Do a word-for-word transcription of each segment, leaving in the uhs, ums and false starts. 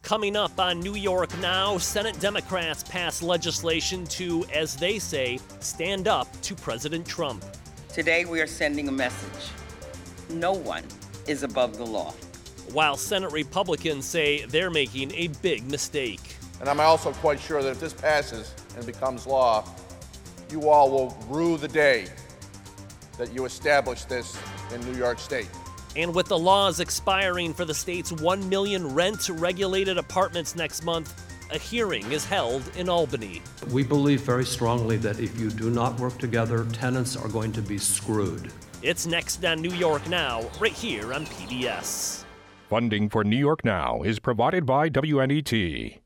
Coming up on New York Now, Senate Democrats pass legislation to, as they say, stand up to President Trump. Today we are sending a message. No one is above the law. While Senate Republicans say they're making a big mistake. And I'm also quite sure that if this passes and becomes law, you all will rue the day that you established this in New York State. And with the laws expiring for the state's one million rent-regulated apartments next month, a hearing is held in Albany. We believe very strongly that if you do not work together, tenants are going to be screwed. It's next on New York Now, right here on P B S. Funding for New York Now is provided by W N E T.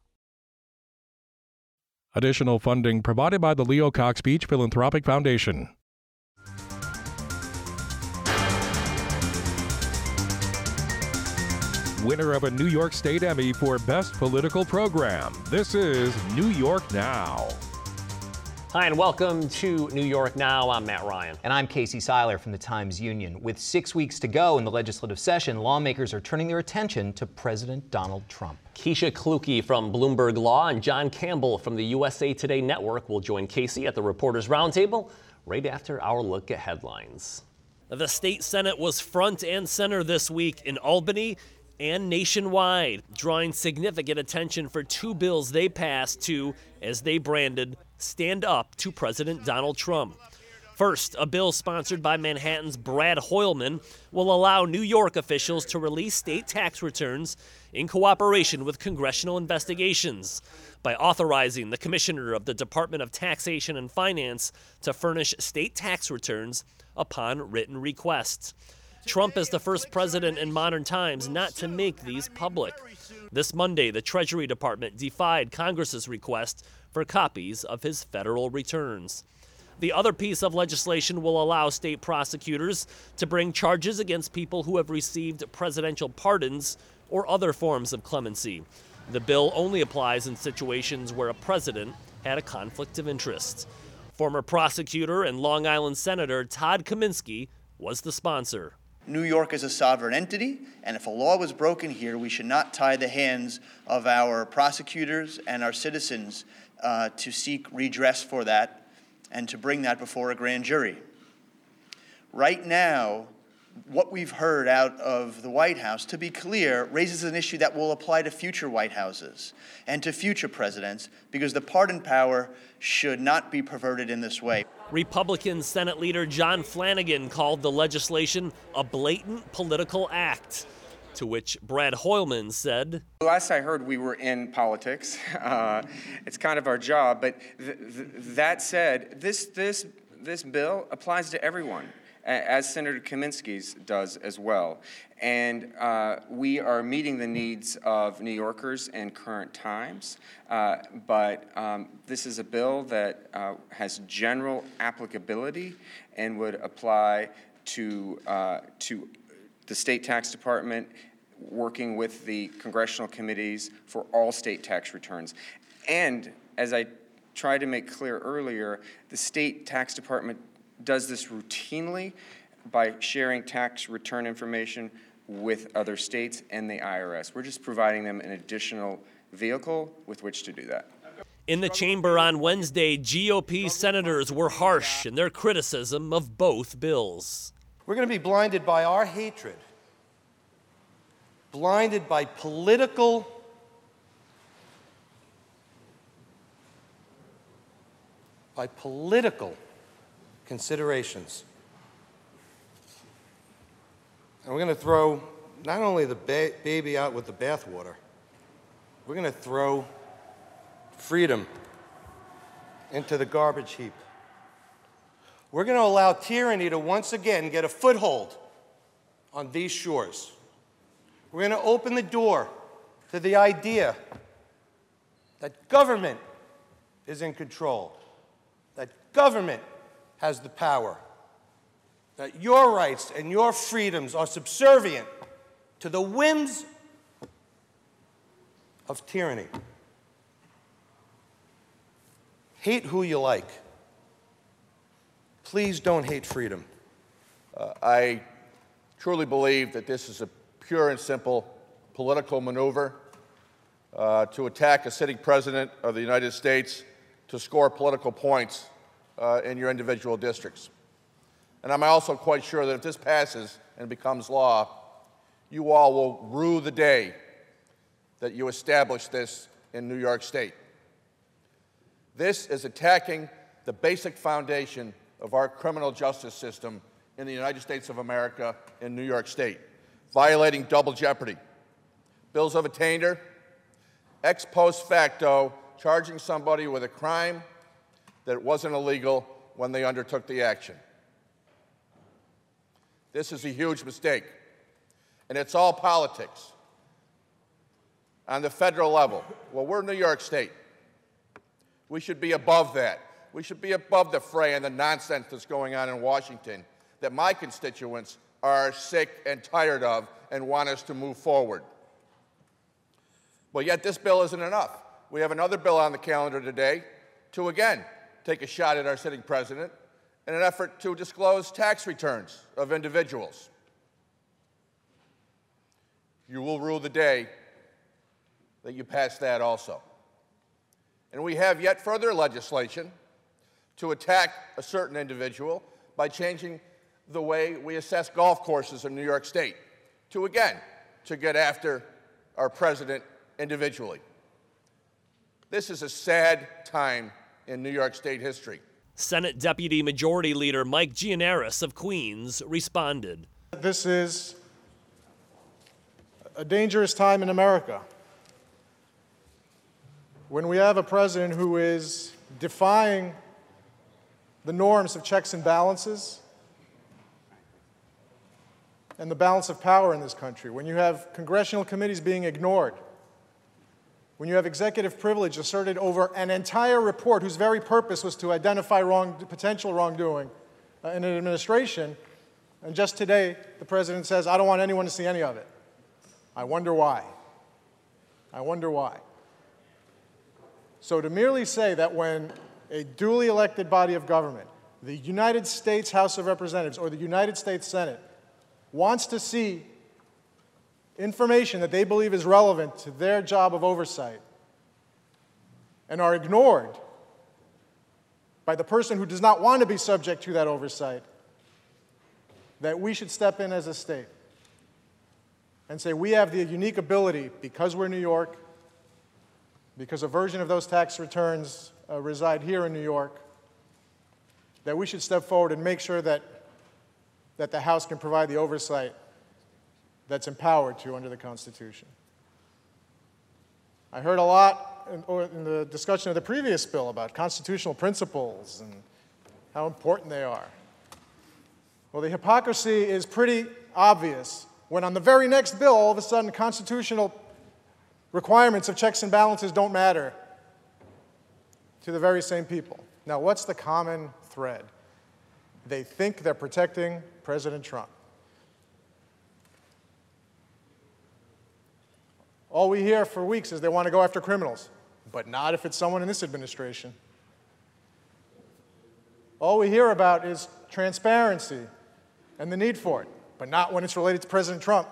Additional funding provided by the Leo Cox Beach Philanthropic Foundation. Winner of a New York State Emmy for Best Political Program. This is New York Now. Hi, and welcome to New York Now. I'm Matt Ryan. And I'm Casey Seiler from the Times-Union. With six weeks to go in the legislative session, lawmakers are turning their attention to President Donald Trump. Keisha Kluge from Bloomberg Law and John Campbell from the U S A Today Network will join Casey at the Reporters Roundtable right after our look at headlines. The state Senate was front and center this week in Albany and nationwide, drawing significant attention for two bills they passed to, as they branded, stand up to President Donald Trump. First, a bill sponsored by Manhattan's Brad Hoylman will allow New York officials to release state tax returns in cooperation with congressional investigations by authorizing the Commissioner of the Department of Taxation and Finance to furnish state tax returns upon written requests. Trump is the first president in modern times not to make these public. This Monday, the Treasury Department defied Congress's request for copies of his federal returns. The other piece of legislation will allow state prosecutors to bring charges against people who have received presidential pardons or other forms of clemency. The bill only applies in situations where a president had a conflict of interest. Former prosecutor and Long Island Senator Todd Kaminsky was the sponsor. New York is a sovereign entity, and if a law was broken here, we should not tie the hands of our prosecutors and our citizens uh, to seek redress for that and to bring that before a grand jury. Right now, what we've heard out of the White House, to be clear, raises an issue that will apply to future White Houses and to future presidents, because the pardon power should not be perverted in this way. Republican Senate Leader John Flanagan called the legislation a blatant political act, to which Brad Hoylman said, Last I heard, we were in politics. Uh, it's kind of our job. But th- th- that said, this, this, this bill applies to everyone, as Senator Kaminsky's does as well. And uh, we are meeting the needs of New Yorkers in current times. Uh, but um, this is a bill that uh, has general applicability and would apply to uh, to the state tax department, working with the congressional committees for all state tax returns. And as I tried to make clear earlier, the state tax department does this routinely by sharing tax return information with other states and the I R S. We're just providing them an additional vehicle with which to do that. In the chamber on Wednesday, G O P senators were harsh in their criticism of both bills. We're going to be blinded by our hatred, blinded by political by political considerations. And we're going to throw not only the ba- baby out with the bathwater, we're going to throw freedom into the garbage heap. We're going to allow tyranny to once again get a foothold on these shores. We're going to open the door to the idea that government is in control, that government has the power, that your rights and your freedoms are subservient to the whims of tyranny. Hate who you like. Please don't hate freedom. Uh, I truly believe that this is a pure and simple political maneuver. uh, to attack a sitting president of the United States to score political points uh, in your individual districts. And I'm also quite sure that if this passes and becomes law, you all will rue the day that you established this in New York State. This is attacking the basic foundation of our criminal justice system in the United States of America in New York State, violating double jeopardy. Bills of attainder, ex post facto, charging somebody with a crime that wasn't illegal when they undertook the action. This is a huge mistake, and it's all politics. On the federal level, well, we're New York State. We should be above that. We should be above the fray and the nonsense that's going on in Washington that my constituents are sick and tired of and want us to move forward. But yet this bill isn't enough. We have another bill on the calendar today to, again, take a shot at our sitting president in an effort to disclose tax returns of individuals. You will rue the day that you pass that also. And we have yet further legislation to attack a certain individual by changing the way we assess golf courses in New York State to, again, to get after our president individually. This is a sad time in New York State history. Senate Deputy Majority Leader Mike Gianaris of Queens responded. This is a dangerous time in America when we have a president who is defying the norms of checks and balances and the balance of power in this country, when you have congressional committees being ignored, when you have executive privilege asserted over an entire report whose very purpose was to identify wrong, potential wrongdoing uh, in an administration, and just today the president says, I don't want anyone to see any of it. I wonder why. I wonder why. So to merely say that when a duly elected body of government, the United States House of Representatives or the United States Senate, wants to see information that they believe is relevant to their job of oversight and are ignored by the person who does not want to be subject to that oversight, that we should step in as a state and say we have the unique ability, because we're New York, because a version of those tax returns uh, reside here in New York, that we should step forward and make sure that, that the House can provide the oversight that's empowered to under the Constitution. I heard a lot in, in the discussion of the previous bill about constitutional principles and how important they are. Well, the hypocrisy is pretty obvious when on the very next bill, all of a sudden, constitutional requirements of checks and balances don't matter to the very same people. Now, what's the common thread? They think they're protecting President Trump. All we hear for weeks is they want to go after criminals, but not if it's someone in this administration. All we hear about is transparency and the need for it, but not when it's related to President Trump.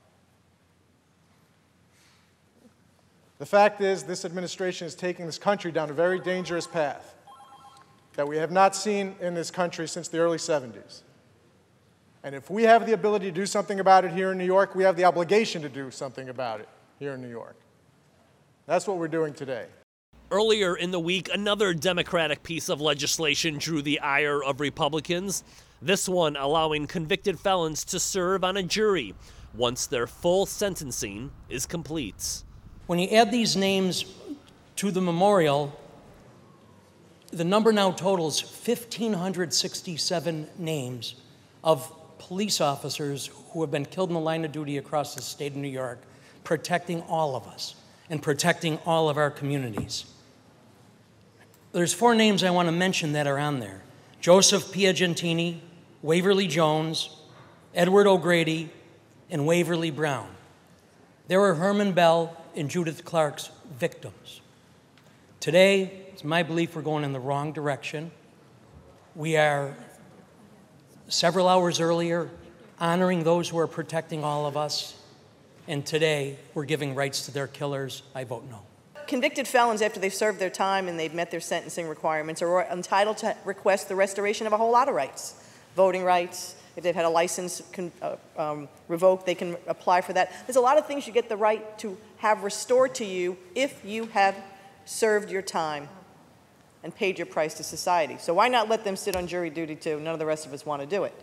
The fact is, this administration is taking this country down a very dangerous path that we have not seen in this country since the early seventies. And if we have the ability to do something about it here in New York, we have the obligation to do something about it here in New York. That's what we're doing today. Earlier in the week, another Democratic piece of legislation drew the ire of Republicans. This one allowing convicted felons to serve on a jury once their full sentencing is complete. When you add these names to the memorial, the number now totals one thousand five hundred sixty-seven names of police officers who have been killed in the line of duty across the state of New York, protecting all of us and protecting all of our communities. There's four names I want to mention that are on there: Joseph Piagentini, Waverly Jones, Edward O'Grady, and Waverly Brown. There were Herman Bell and Judith Clark's victims. Today, it's my belief we're going in the wrong direction. We are, several hours earlier, honoring those who are protecting all of us. and today we're giving rights to their killers, I vote no. Convicted felons, after they've served their time and they've met their sentencing requirements, are entitled to request the restoration of a whole lot of rights. Voting rights, if they've had a license con, uh, um, revoked, they can apply for that. There's a lot of things you get the right to have restored to you if you have served your time and paid your price to society. So why not let them sit on jury duty too? None of the rest of us want to do it.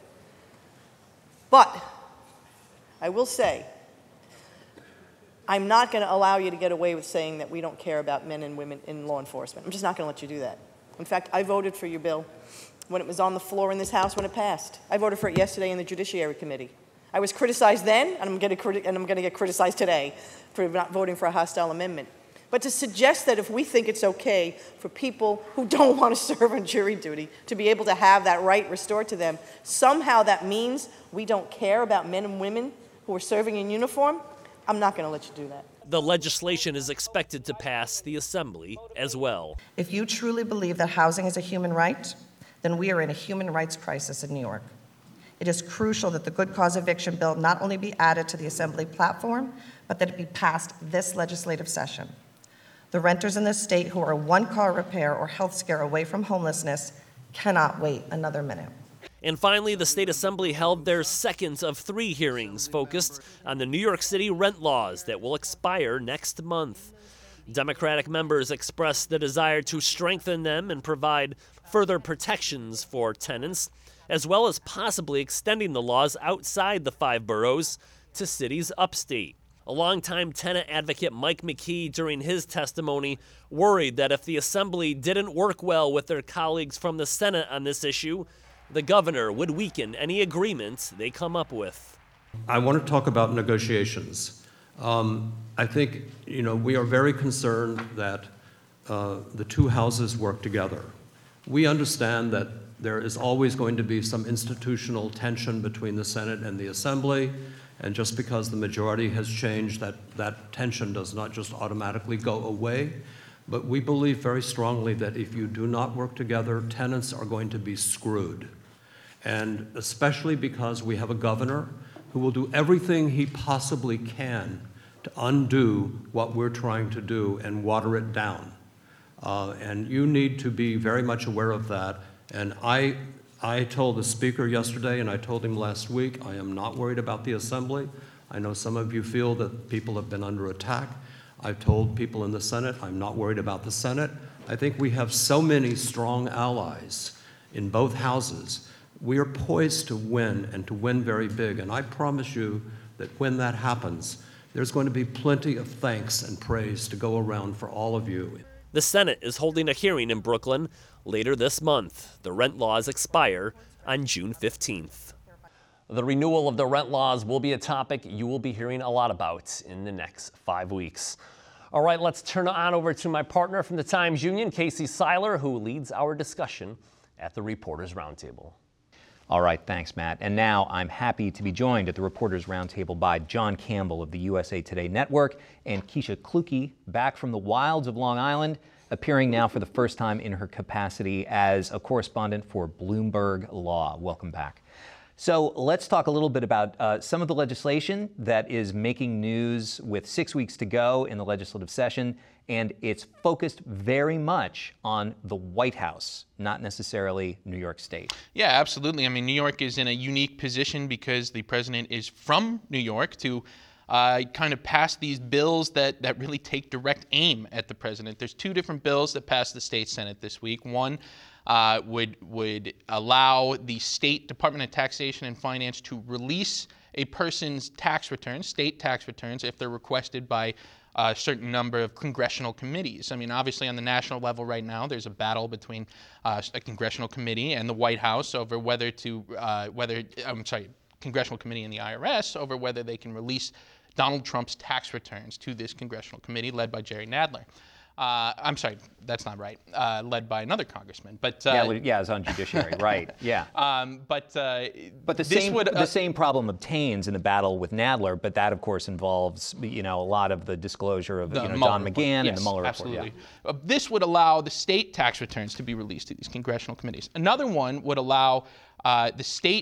But I will say, I'm not going to allow you to get away with saying that we don't care about men and women in law enforcement. I'm just not going to let you do that. In fact, I voted for your bill when it was on the floor in this House when it passed. I voted for it yesterday in the Judiciary Committee. I was criticized then, and I'm going to, criti- and I'm going to get criticized today for not voting for a hostile amendment. But to suggest that if we think it's okay for people who don't want to serve on jury duty to be able to have that right restored to them, somehow that means we don't care about men and women who are serving in uniform, I'm not going to let you do that. The legislation is expected to pass the Assembly as well. If you truly believe that housing is a human right, then we are in a human rights crisis in New York. It is crucial that the good cause eviction bill not only be added to the Assembly platform, but that it be passed this legislative session. The renters in this state who are one car repair or health scare away from homelessness cannot wait another minute. And finally, the State Assembly held their second of three hearings focused on the New York City rent laws that will expire next month. Democratic members expressed the desire to strengthen them and provide further protections for tenants, as well as possibly extending the laws outside the five boroughs to cities upstate. A longtime tenant advocate Mike McKee, during his testimony, worried that if the Assembly didn't work well with their colleagues from the Senate on this issue, the governor would weaken any agreement they come up with. I want to talk about negotiations. Um, I think, you know, we are very concerned that uh, the two houses work together. We understand that there is always going to be some institutional tension between the Senate and the Assembly, and just because the majority has changed, that, that tension does not just automatically go away. But we believe very strongly that if you do not work together, tenants are going to be screwed. And especially because we have a governor who will do everything he possibly can to undo what we're trying to do and water it down. Uh, and you need to be very much aware of that. And I, I told the Speaker yesterday, and I told him last week, I am not worried about the Assembly. I know some of you feel that people have been under attack. I've told people in the Senate, I'm not worried about the Senate. I think we have so many strong allies in both houses. We are poised to win, and to win very big. And I promise you that when that happens, there's going to be plenty of thanks and praise to go around for all of you. The Senate is holding a hearing in Brooklyn later this month. The rent laws expire on June fifteenth. The renewal of the rent laws will be a topic you will be hearing a lot about in the next five weeks. All right, let's turn on over to my partner from the Times Union, Casey Seiler, who leads our discussion at the Reporters Roundtable. All right, thanks, Matt. And now I'm happy to be joined at the Reporters Roundtable by John Campbell of the U S A Today Network and Keisha Kluge, back from the wilds of Long Island, appearing now for the first time in her capacity as a correspondent for Bloomberg Law. Welcome back. So let's talk a little bit about uh, some of the legislation that is making news with six weeks to go in the legislative session, and it's focused very much on the White House, not necessarily New York State. Yeah, absolutely. I mean, New York is in a unique position because the president is from New York to uh, kind of pass these bills that, that really take direct aim at the president. There's two different bills that passed the state Senate this week. One Uh, would would allow the State Department of Taxation and Finance to release a person's tax returns, state tax returns, if they're requested by a certain number of congressional committees. I mean, obviously on the national level right now, there's a battle between uh, a congressional committee and the White House over whether to, uh, whether, I'm sorry, congressional committee and the I R S over whether they can release Donald Trump's tax returns to this congressional committee led by Jerry Nadler. Uh, I'm sorry, that's not right. Uh, led by another congressman, but uh, yeah, yeah, it's on judiciary, right? Yeah. Um, but uh, but the this same would, uh, the same problem obtains in the battle with Nadler, but that of course involves you know a lot of the disclosure of the you know Mueller Don report. McGahn Yes, and the Mueller absolutely. report. Yeah. Uh, this would allow the state tax returns to be released to these congressional committees. Another one would allow uh, the state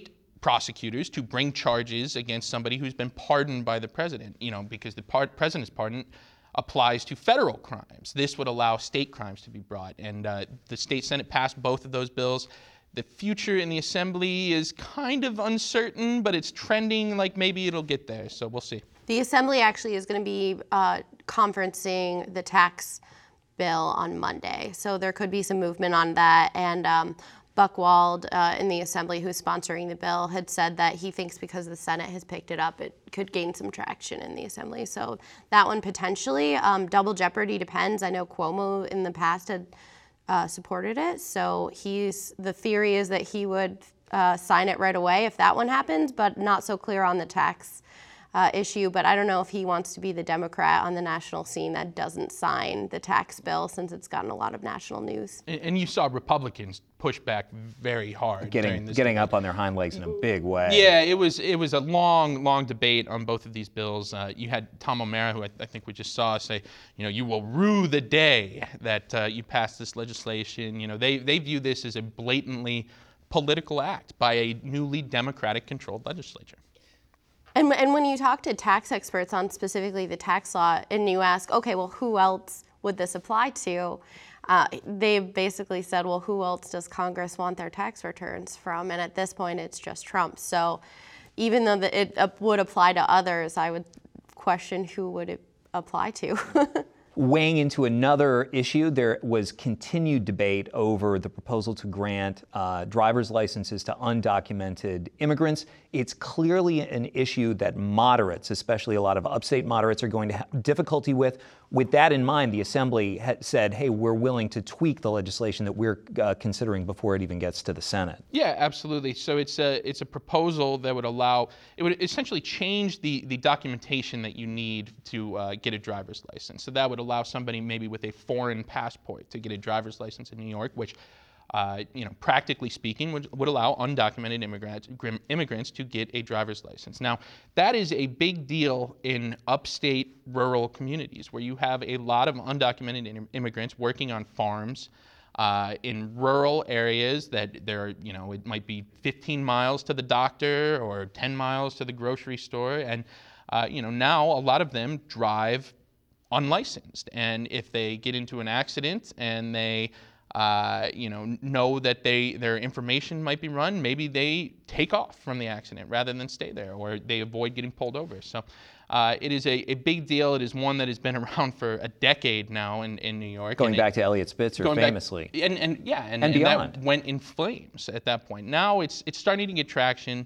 prosecutors to bring charges against somebody who's been pardoned by the president, you know, because the par- president's pardon applies to federal crimes. This would allow state crimes to be brought, and uh, the state Senate passed both of those bills. The future in the Assembly is kind of uncertain, but it's trending like maybe it'll get there, so we'll see. The Assembly actually is going to be uh, conferencing the tax bill on Monday, so there could be some movement on that. And um, Buchwald uh, in the Assembly, who's sponsoring the bill, had said that he thinks because the Senate has picked it up, it could gain some traction in the Assembly. So that one potentially. Um, double jeopardy depends. I know Cuomo in the past had uh, supported it, so he's the theory is that he would uh, sign it right away if that one happens, but not so clear on the tax Uh, issue, but I don't know if he wants to be the Democrat on the national scene that doesn't sign the tax bill, since it's gotten a lot of national news. And, and you saw Republicans push back very hard. Getting getting up on their hind legs in a big way. Yeah, it was it was a long, long debate on both of these bills. Uh, you had Tom O'Mara, who I, I think we just saw, say, you know, you will rue the day that uh, you pass this legislation. You know, they they view this as a blatantly political act by a newly Democratic-controlled legislature. And, and when you talk to tax experts on specifically the tax law, and you ask, okay, well, who else would this apply to? Uh, they basically said, well, who else does Congress want their tax returns from? And at this point, it's just Trump. So even though the, it uh, would apply to others, I would question who would it apply to. Weighing into another issue, there was continued debate over the proposal to grant uh, driver's licenses to undocumented immigrants. It's clearly an issue that moderates, especially a lot of upstate moderates, are going to have difficulty with. With that in mind, the Assembly had said, hey, we're willing to tweak the legislation that we're uh, considering before it even gets to the Senate. Yeah, absolutely. So it's a it's a proposal that would allow, it would essentially change the, the documentation that you need to uh, get a driver's license. So that would allow somebody maybe with a foreign passport to get a driver's license in New York, which Uh, you know, practically speaking, would, would allow undocumented immigrants, immigrants to get a driver's license. Now, that is a big deal in upstate rural communities where you have a lot of undocumented immigrants working on farms uh, in rural areas that there, you know, it might be fifteen miles to the doctor or ten miles to the grocery store. And, uh, you know, now a lot of them drive unlicensed. And if they get into an accident and they Uh, you know, know that they their information might be run, maybe they take off from the accident rather than stay there, or they avoid getting pulled over. So uh, it is a, a big deal. It is one that has been around for a decade now in, in New York. Going and back it, to Eliot Spitzer, famously. Back, and, and yeah, and, and, and beyond. that went in flames at that point. Now it's it's starting to get traction.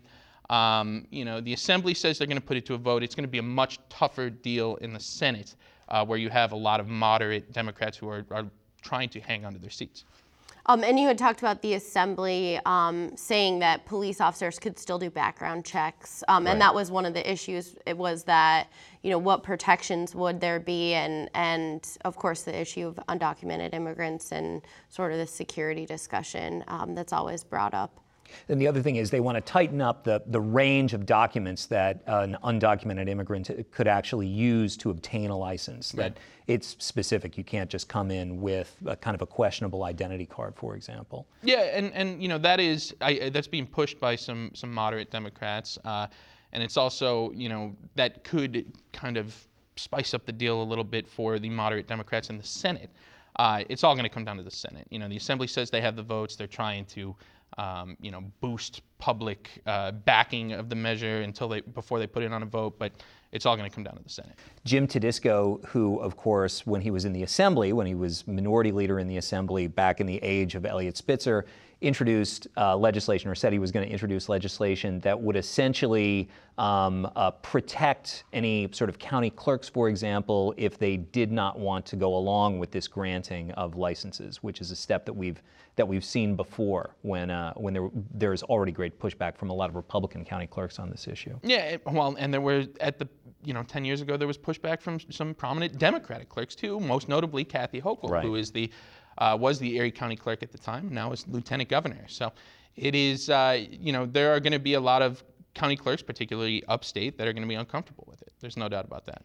Um, you know, the Assembly says they're going to put it to a vote. It's going to be a much tougher deal in the Senate, uh, where you have a lot of moderate Democrats who are, are trying to hang onto their seats. Um, and you had talked about the Assembly um, saying that police officers could still do background checks, um, right. and that was one of the issues. It was that, you know, what protections would there be, and and of course the issue of undocumented immigrants and sort of the security discussion um, that's always brought up. And the other thing is they want to tighten up the, the range of documents that an undocumented immigrant could actually use to obtain a license. Right. That it's specific. You can't just come in with a kind of a questionable identity card, for example. Yeah, and, and you know that is I, that's being pushed by some some moderate Democrats, uh, and it's also, you know, that could kind of spice up the deal a little bit for the moderate Democrats in the Senate. Uh, it's all going to come down to the Senate. You know, the Assembly says they have the votes. They're trying to Um, you know, boost public uh, backing of the measure until they before they put it on a vote, but it's all going to come down to the Senate. Jim Tedisco, who, of course, when he was in the Assembly, when he was minority leader in the Assembly back in the age of Eliot Spitzer, introduced uh, legislation, or said he was going to introduce legislation that would essentially um, uh, protect any sort of county clerks, for example, if they did not want to go along with this granting of licenses, which is a step that we've that we've seen before when uh, when there there's already great pushback from a lot of Republican county clerks on this issue. Yeah, it, well, and there were at the you know ten years ago there was pushback from some prominent Democratic clerks too, most notably Kathy Hochul, right. who is the uh, was the Erie County clerk at the time, now is lieutenant governor. So it is uh, you know there are going to be a lot of county clerks, particularly upstate, that are going to be uncomfortable with it. There's no doubt about that.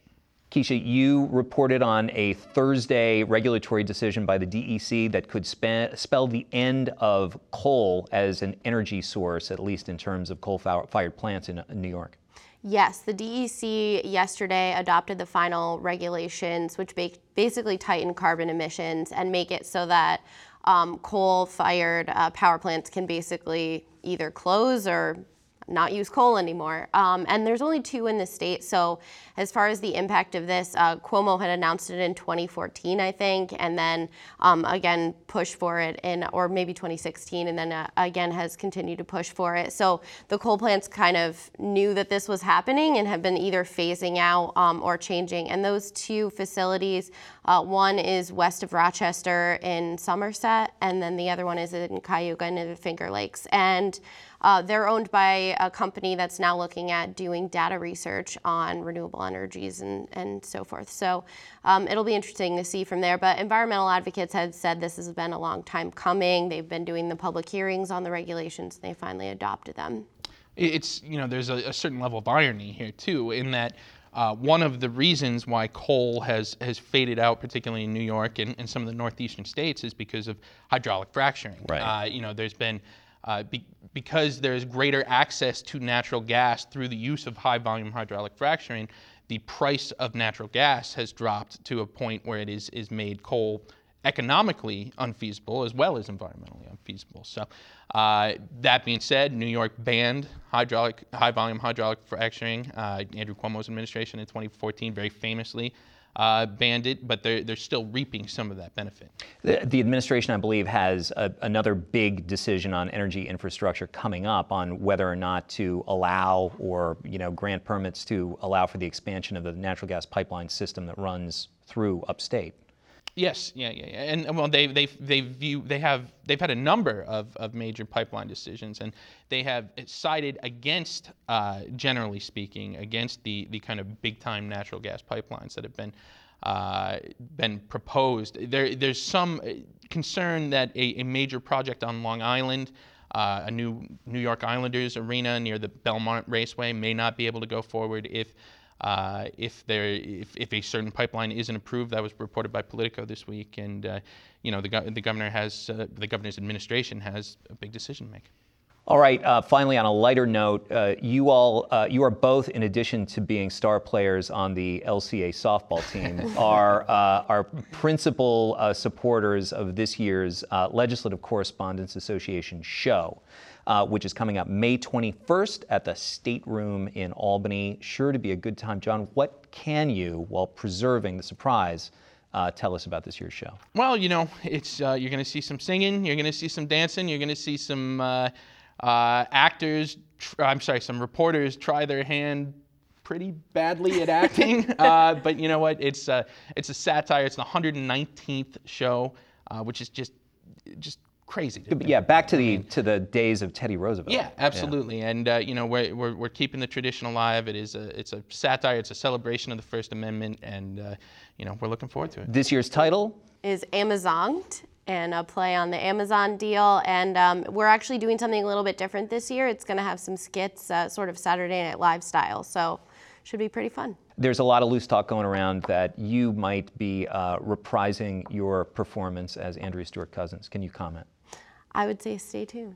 Keisha, you reported on a Thursday regulatory decision by the D E C that could spe- spell the end of coal as an energy source, at least in terms of coal-fired plants in New York. Yes, the D E C yesterday adopted the final regulations, which ba- basically tighten carbon emissions and make it so that um, coal-fired uh, power plants can basically either close or not use coal anymore. Um, and there's only two in the state. So as far as the impact of this, uh, Cuomo had announced it in twenty fourteen, I think, and then um, again pushed for it in, or maybe twenty sixteen, and then uh, again has continued to push for it. So the coal plants kind of knew that this was happening and have been either phasing out um, or changing. And those two facilities, uh, one is west of Rochester in Somerset, and then the other one is in Cayuga in the Finger Lakes. And Uh, they're owned by a company that's now looking at doing data research on renewable energies and, and so forth. So um, it'll be interesting to see from there. But environmental advocates had said this has been a long time coming. They've been doing the public hearings on the regulations, and they finally adopted them. It's, you know, there's a, a certain level of irony here, too, in that uh, one of the reasons why coal has, has faded out, particularly in New York and, and some of the northeastern states, is because of hydraulic fracturing. Right. Uh, you know, there's been Uh, be, because there's greater access to natural gas through the use of high volume hydraulic fracturing, the price of natural gas has dropped to a point where it is, is made coal economically unfeasible as well as environmentally unfeasible. So uh, that being said, New York banned hydraulic, high volume hydraulic fracturing. Uh, Andrew Cuomo's administration in twenty fourteen very famously Uh, banned it, but they're, they're still reaping some of that benefit. The, the administration, I believe, has a, another big decision on energy infrastructure coming up on whether or not to allow or, you know, grant permits to allow for the expansion of the natural gas pipeline system that runs through upstate. Yes, yeah, yeah, yeah. And well, they they they view they have they've had a number of, of major pipeline decisions, and they have sided against, uh, generally speaking, against the the kind of big time natural gas pipelines that have been uh, been proposed. There there's some concern that a, a major project on Long Island, uh, a new New York Islanders arena near the Belmont Raceway, may not be able to go forward if. Uh, if there, if, if a certain pipeline isn't approved. That was reported by Politico this week, and uh, you know the, go- the governor has, uh, the governor's administration has a big decision to make. All right. Uh, finally, on a lighter note, uh, you all, uh, you are both, in addition to being star players on the L C A softball team, are uh, are principal uh, supporters of this year's uh, Legislative Correspondence Association show. Uh, which is coming up May twenty-first at the State Room in Albany. Sure to be a good time. John, what can you, while preserving the surprise, uh, tell us about this year's show? Well, you know, it's uh, you're going to see some singing, you're going to see some dancing, you're going to see some uh, uh, actors, tr- I'm sorry, some reporters try their hand pretty badly at acting. uh, but you know what? It's uh, it's a satire. It's the one hundred nineteenth show, uh, which is just just. crazy. Yeah, back to the to the days of Teddy Roosevelt. Yeah, absolutely. Yeah. And uh, you know, we're, we're we're keeping the tradition alive. It is a it's a satire. It's a celebration of the First Amendment, and uh, you know, we're looking forward to it. This year's title is Amazoned, and a play on the Amazon deal. And um, we're actually doing something a little bit different this year. It's going to have some skits, uh, sort of Saturday Night Live style. So, should be pretty fun. There's a lot of loose talk going around that you might be uh, reprising your performance as Andrea Stewart Cousins. Can you comment? I would say stay tuned.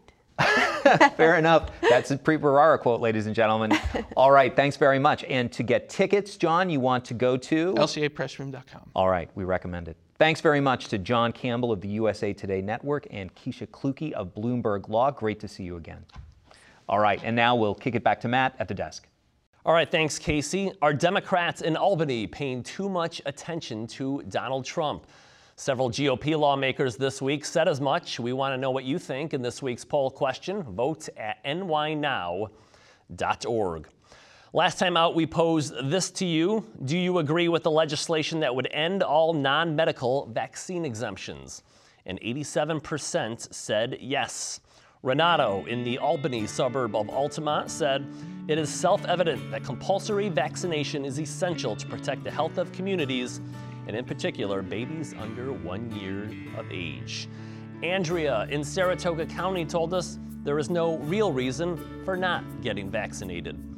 Fair enough. That's a Preet Bharara quote, ladies and gentlemen. All right, thanks very much. And to get tickets, John, you want to go to? L C A press room dot com. All right, we recommend it. Thanks very much to John Campbell of the U S A Today Network and Keisha Kluge of Bloomberg Law. Great to see you again. All right, and now we'll kick it back to Matt at the desk. All right, thanks, Casey. Are Democrats in Albany paying too much attention to Donald Trump? Several G O P lawmakers this week said as much. We want to know what you think in this week's poll question. Vote at N Y now dot org. Last time out, we posed this to you. Do you agree with the legislation that would end all non-medical vaccine exemptions? And eighty-seven percent said yes. Renato in the Albany suburb of Altamont said, "It is self-evident that compulsory vaccination is essential to protect the health of communities, and in particular, babies under one year of age." Andrea in Saratoga County told us there is no real reason for not getting vaccinated.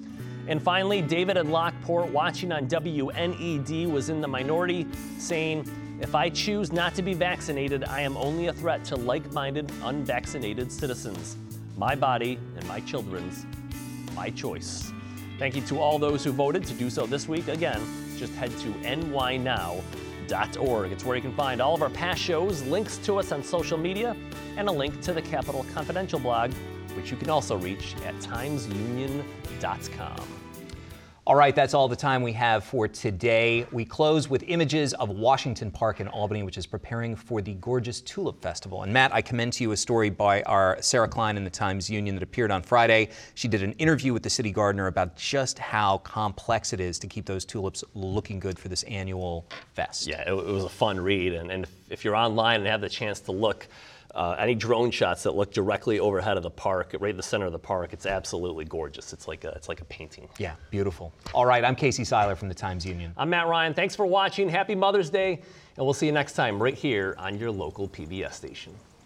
And finally, David in Lockport, watching on W N E D, was in the minority, saying, "If I choose not to be vaccinated, I am only a threat to like-minded, unvaccinated citizens. My body and my children's, my choice." Thank you to all those who voted. To do so this week, again, just head to N Y now dot org. It's where you can find all of our past shows, links to us on social media, and a link to the Capitol Confidential blog, which you can also reach at times union dot com. All right, that's all the time we have for today. We close with images of Washington Park in Albany, which is preparing for the gorgeous Tulip Festival. And Matt, I commend to you a story by our Sarah Klein in the Times-Union that appeared on Friday. She did an interview with the city gardener about just how complex it is to keep those tulips looking good for this annual fest. Yeah, it, it was a fun read. And, and if, if you're online and have the chance to look, Uh, any drone shots that look directly overhead of the park, right in the center of the park, it's absolutely gorgeous. It's like a, it's like a painting. Yeah, beautiful. All right, I'm Casey Seiler from the Times-Union. I'm Matt Ryan. Thanks for watching. Happy Mother's Day, and we'll see you next time right here on your local P B S station.